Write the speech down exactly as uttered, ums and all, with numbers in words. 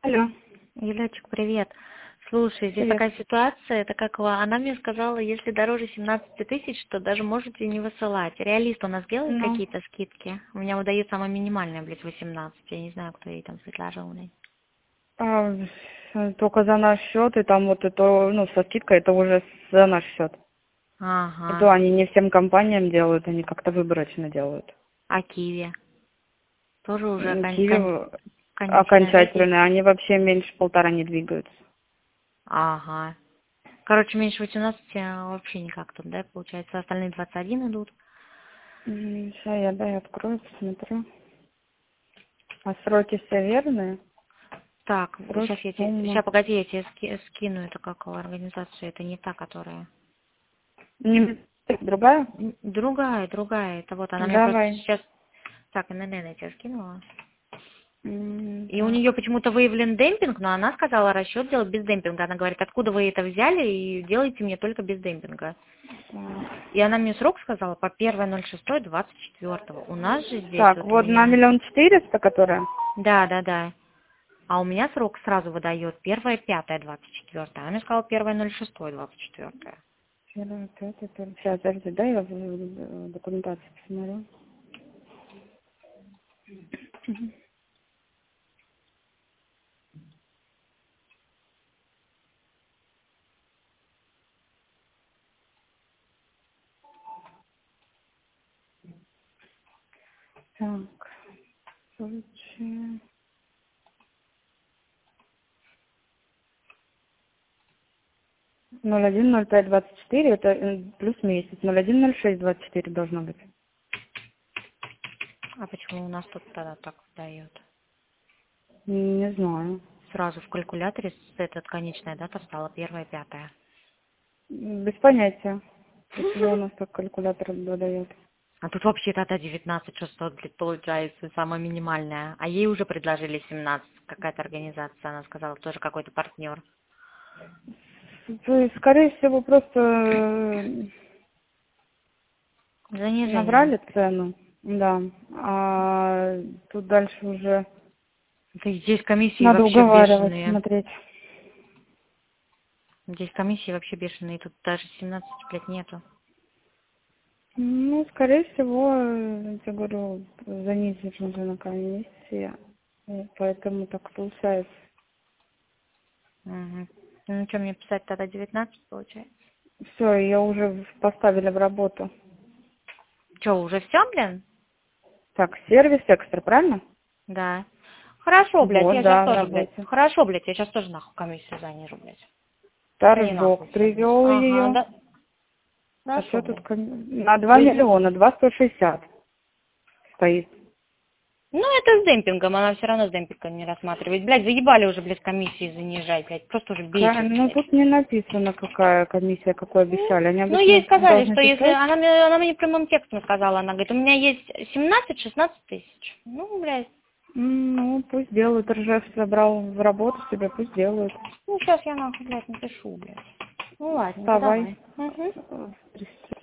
Алло, Юлечек, привет. Слушай, здесь привет. такая ситуация, это как ва- она мне сказала, если дороже семнадцати тысяч, то даже можете не высылать. Реалист у нас делает Ну, какие-то скидки? У меня выдают самое минимальное, блядь, восемнадцать. Я не знаю, кто ей там предложил, блядь. а, с- только за наш счет, и там вот это, ну, со скидкой, это уже за наш счет. И то Ага. они не всем компаниям делают, они как-то выборочно делают. А Киви? Тоже уже М, кон- Киви кон- в- конечное, да, здесь? окончательно, они вообще меньше полтора не двигаются. Ага. Короче, меньше восемнадцати вообще никак тут, да, получается? Остальные двадцать один идут. Сейчас я, да, я открою, посмотрю. А сроки все верные? Так, Срок, сейчас я тебе... сумма. Сейчас, погоди, я тебе ски- скину это как организацию. Это не та, которая... Не другая? М, Другая, другая. Это вот она мне просто Давай. сейчас... Так, эн эн эн я тебе скинула. М, И у Так. нее почему-то выявлен демпинг, но она сказала расчет делать без демпинга. Она говорит, откуда вы это взяли и делайте мне только без демпинга. Так, И она мне срок сказала по первое ноль шестое двадцать четвёртого. У нас же здесь Так, вот у вот на меня... миллион четыреста, которая. Да, да, да. А у меня срок сразу выдает первое пятое двадцать четвёртое. Она мне сказала первое ноль шестое двадцать четвёртое. Первое, пятое, первое. Сейчас, подожди, да, я в в документацию посмотрю. Так, короче, ноль один ноль пять двадцать четыре, это э, плюс месяц. ноль один ноль шесть двадцать четыре должно быть. А почему у нас тут тогда так дает? Не знаю. Сразу в калькуляторе с- этот конечная дата стала первое пятое. Без понятия, почему у нас так калькулятор выдает. А тут вообще дата девятнадцать шестьсот, блядь, получается, самая минимальная. А ей уже предложили семнадцать. Какая-то организация, она сказала, тоже какой-то партнер. То есть, скорее всего, просто э, Занижение. набрали цену, да, а тут дальше уже Да и здесь комиссии надо вообще уговаривать, бешеные. смотреть. Здесь комиссии вообще бешеные. Тут даже семнадцать, блядь, нету. Ну, скорее всего, э, я говорю, занизить уже на комиссии, и поэтому так получается. Угу. Ну, что мне писать тогда девятнадцать, получается? Все, ее уже в- поставили в работу. Че, уже все, блин? Так, сервис экстра, правильно? Да. Хорошо, блядь, Вот, я сейчас да, в тоже, блядь. работе. Хорошо, блядь, я сейчас тоже нахуй комиссию занижу, блядь. Они нахуй Торжок все, блядь. привел Ага, ее. да. А Хорошо, что тут блядь. ком- на два Вы- миллиона, два сто шестьдесят стоит. Ну, это с демпингом, она все равно с демпингом не рассматривает. Блядь, заебали уже, блядь, комиссии занижать, блядь. Просто уже Ка- бесит, Ну, блядь. тут не написано, какая комиссия, какой Ну, обещали. Они ну, ей обычно сказали, должны что если... писать. Она мне, она мне прямым текстом сказала, она говорит, у меня есть семнадцать-шестнадцать тысяч. Ну, блядь. М, Ну, пусть делают. Ржев забрал в работу себе, пусть делают. Ну, сейчас я нахуй, блядь, напишу, блядь. Ну, ладненько, Давай. давай. Угу. Э,